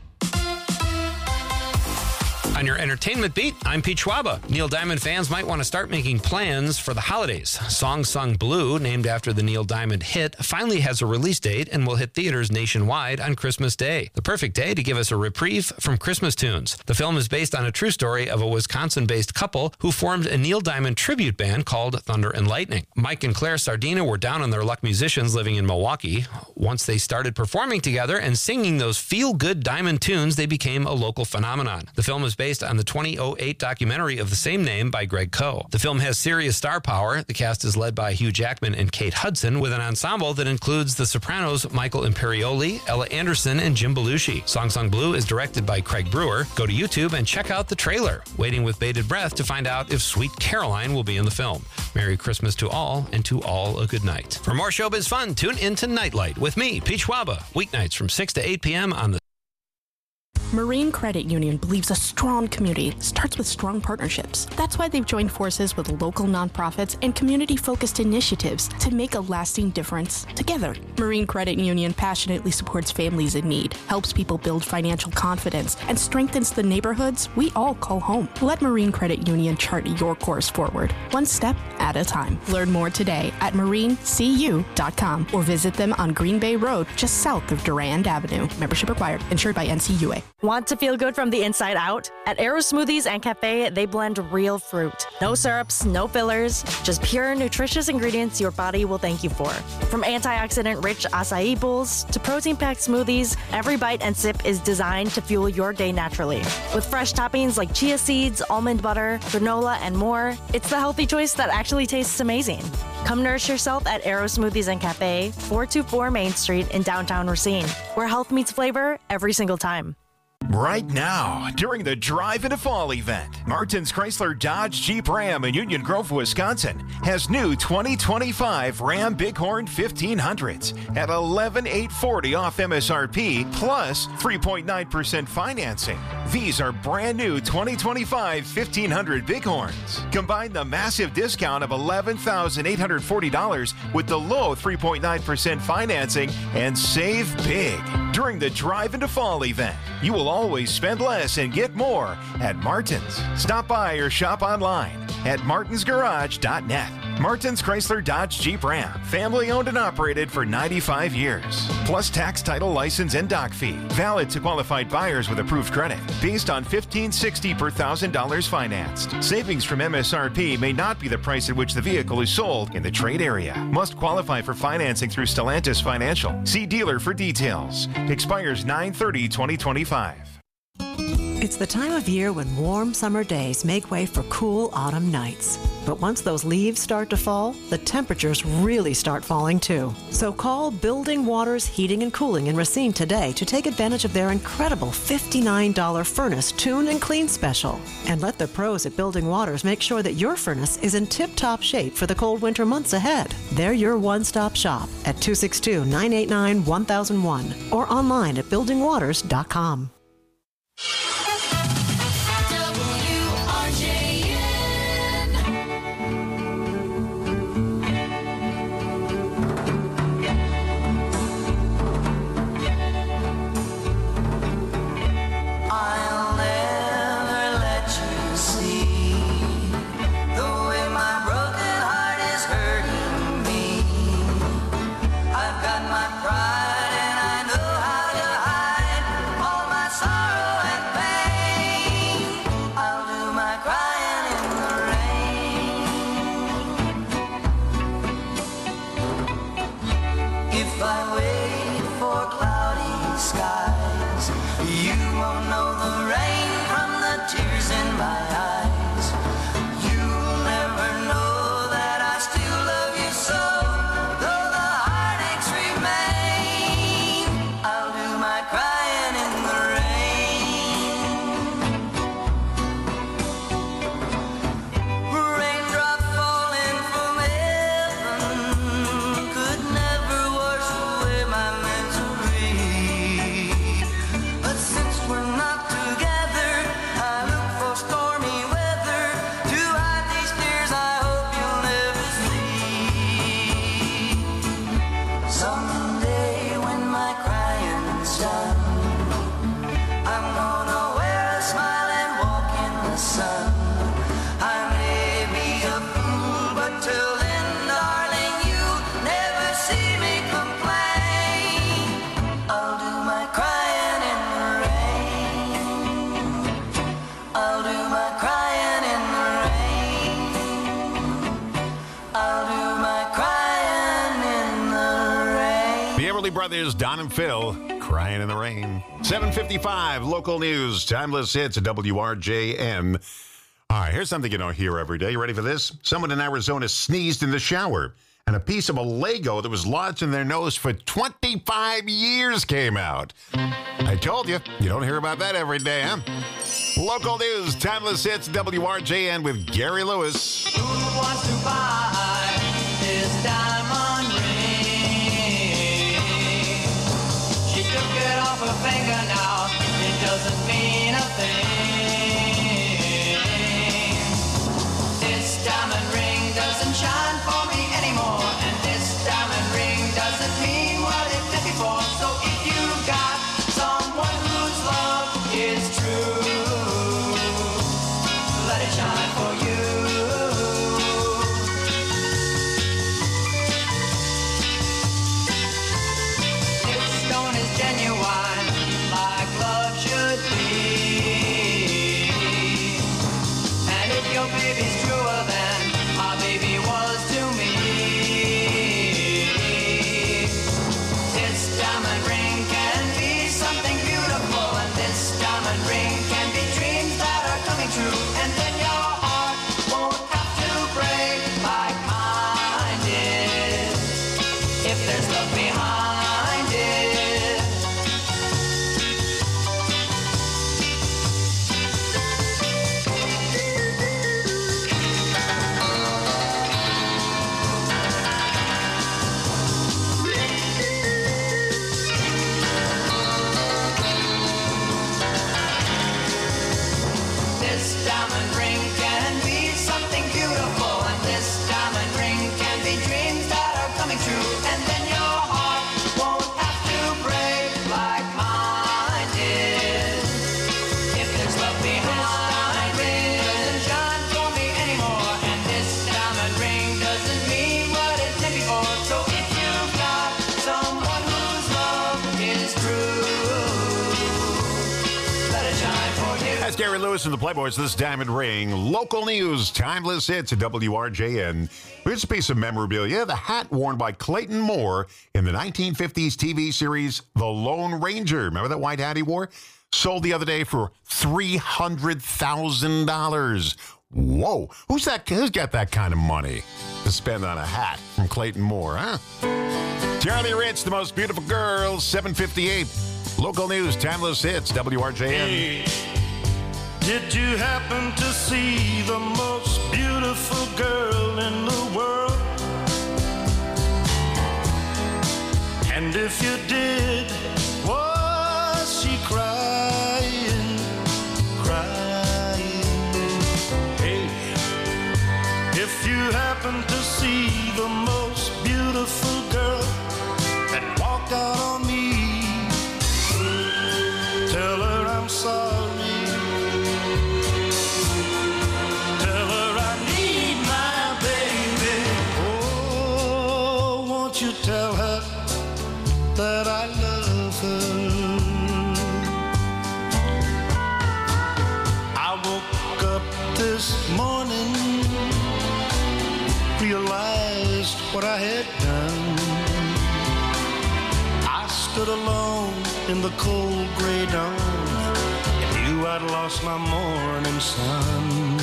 On your entertainment beat, I'm Pete Schwaba. Neil Diamond fans might want to start making plans for the holidays. Song Sung Blue, named after the Neil Diamond hit, finally has a release date and will hit theaters nationwide on Christmas Day. The perfect day to give us a reprieve from Christmas tunes. The film is based on a true story of a Wisconsin-based couple who formed a Neil Diamond tribute band called Thunder and Lightning. Mike and Claire Sardina were down on their luck musicians living in Milwaukee. Once they started performing together and singing those feel-good Diamond tunes, they became a local phenomenon. The film is based on the two thousand eight documentary of the same name by Greg Coe. The film has serious star power. The cast is led by Hugh Jackman and Kate Hudson, with an ensemble that includes The Sopranos' Michael Imperioli, Ella Anderson, and Jim Belushi. Song Sung Blue is directed by Craig Brewer. Go to YouTube and check out the trailer. Waiting with bated breath to find out if Sweet Caroline will be in the film. Merry Christmas to all, and to all a good night. For more showbiz fun, tune in to Nightlight with me, Pete Schwaba, weeknights from six to eight p.m. on the Marine Credit Union believes a strong community starts with strong partnerships. That's why they've joined forces with local nonprofits and community-focused initiatives to make a lasting difference together. Marine Credit Union passionately supports families in need, helps people build financial confidence, and strengthens the neighborhoods we all call home. Let Marine Credit Union chart your course forward, one step at a time. Learn more today at marine c u dot com or visit them on Green Bay Road, just south of Durand Avenue. Membership required. Insured by N C U A. Want to feel good from the inside out? At Aero Smoothies and Cafe, they blend real fruit. No syrups, no fillers, just pure, nutritious ingredients your body will thank you for. From antioxidant-rich acai bowls to protein-packed smoothies, every bite and sip is designed to fuel your day naturally. With fresh toppings like chia seeds, almond butter, granola, and more, it's the healthy choice that actually tastes amazing. Come nourish yourself at Aero Smoothies and Cafe, four two four Main Street in downtown Racine, where health meets flavor every single time. Right now, during the Drive into Fall event, Martin's Chrysler Dodge Jeep Ram in Union Grove, Wisconsin, has new twenty twenty-five Ram Bighorn fifteen hundreds at eleven thousand eight hundred forty dollars off M S R P plus three point nine percent financing. These are brand new twenty twenty-five fifteen hundred Bighorns. Combine the massive discount of eleven thousand eight hundred forty dollars with the low three point nine percent financing and save big. During the Drive into Fall event, you will always spend less and get more at Martin's. Stop by or shop online at martins garage dot net. Martin's Chrysler Dodge Jeep Ram, family owned and operated for ninety-five years. Plus tax, title, license, and dock fee. Valid to qualified buyers with approved credit. Based on fifteen sixty per thousand dollars financed. Savings from M S R P may not be the price at which the vehicle is sold in the trade area. Must qualify for financing through Stellantis Financial. See dealer for details. Expires nine thirty twenty twenty-five. It's the time of year when warm summer days make way for cool autumn nights. But once those leaves start to fall, the temperatures really start falling too. So call Building Waters Heating and Cooling in Racine today to take advantage of their incredible fifty-nine dollars furnace tune and clean special. And let the pros at Building Waters make sure that your furnace is in tip-top shape for the cold winter months ahead. They're your one-stop shop at two six two, nine eight nine, one thousand one or online at building waters dot com. Isley Brothers, Don and Phil, Crying in the Rain. seven fifty-five, local news, timeless hits at W R J N. All right, here's something you don't hear every day. You ready for this? Someone in Arizona sneezed in the shower, and a piece of a Lego that was lodged in their nose for twenty-five years came out. I told you, you don't hear about that every day, huh? Local news, timeless hits, W R J N with Gary Lewis. Who wants to buy this diamond ring? She took it off her finger now. It doesn't mean a thing. This diamond ring doesn't shine for me anymore, and this diamond ring doesn't mean what it did before. So if you've got someone whose love is true, let it shine for you. This stone is genuine, like love should be. And if your baby's truer than my baby was to me, this diamond ring can be something beautiful, and this diamond ring can be dreams that are coming true. And then your heart won't have to break like mine did, if there's love behind it. This diamond ring can be something beautiful, and this diamond ring can be dreams that are coming true. And then your heart won't have to break like mine did, if there's love behind it. Doesn't shine for me anymore, and this diamond ring doesn't mean what it did before. So if you've got someone whose love is true, let it shine for you. That's Gary Lewis and the Playboys. This Diamond Ring. Local news, timeless hits at W R J N. Here's a piece of memorabilia. The hat worn by Clayton Moore in the nineteen fifties T V series The Lone Ranger. Remember that white hat he wore? Sold the other day for three hundred thousand dollars. Whoa. Who's that? Who's got that kind of money to spend on a hat from Clayton Moore, huh? Charlie Rich, The Most Beautiful Girl, seven fifty-eight. Local news, timeless hits, W R J N. Hey, did you happen to see the most beautiful girl in the world? And if you did, was she crying, crying? Hey, if you happen to see the most beautiful girl that walked out on me, tell her I'm sorry. Tell her I need my baby. Oh, won't you tell her that I love her? I woke up this morning, realized what I had done. I stood alone in the cold gray dawn and knew I'd lost my morning sun.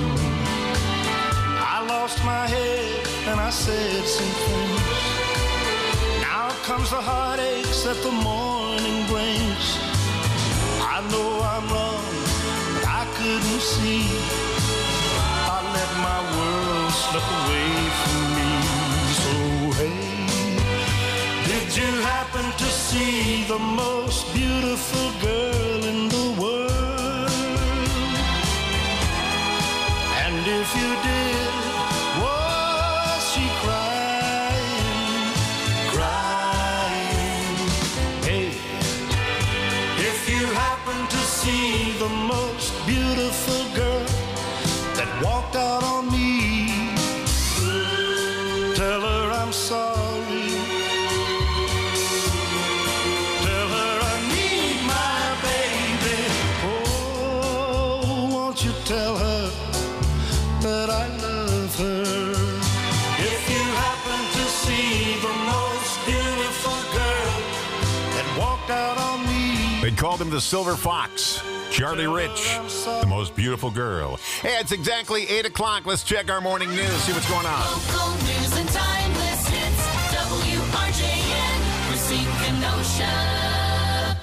I lost my head and I said some things. Now comes the heartaches that the morning brings. I know I'm wrong, but I couldn't see. I let my world slip away from me. So hey, did you happen to see the most beautiful girl in the world? And if you did, was she crying, crying? Hey, if you happen to see the most beautiful girl that walked out on me, tell her I'm sorry. Tell her I need my baby. Oh, won't you tell her that I love her? If you happen to see the most beautiful girl called him the Silver Fox. Charlie Rich, the most beautiful girl. Hey, it's exactly eight o'clock. Let's check our morning news, see what's going on. Local news and timeless hits. W R J N, Racine, Kenosha.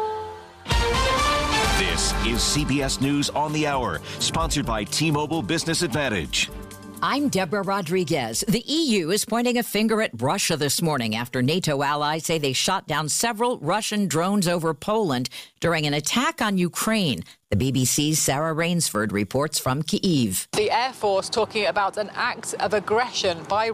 This is C B S News on the Hour, sponsored by T-Mobile Business Advantage. I'm Deborah Rodriguez. The E U is pointing a finger at Russia this morning after NATO allies say they shot down several Russian drones over Poland during an attack on Ukraine. The B B C's Sarah Rainsford reports from Kyiv. The Air Force talking about an act of aggression by